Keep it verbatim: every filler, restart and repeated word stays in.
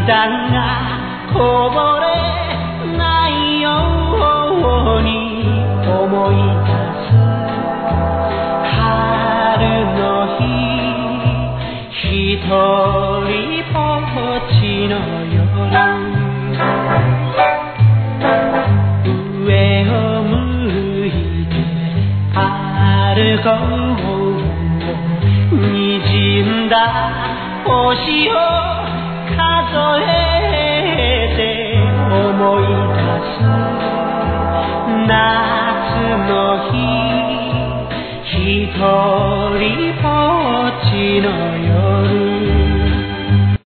涙がこぼれないように思い出す春の日ひとりぼっちの夜上を向いて歩こうにじんだ星を数えて思い出す夏の日ひとりぼっちの夜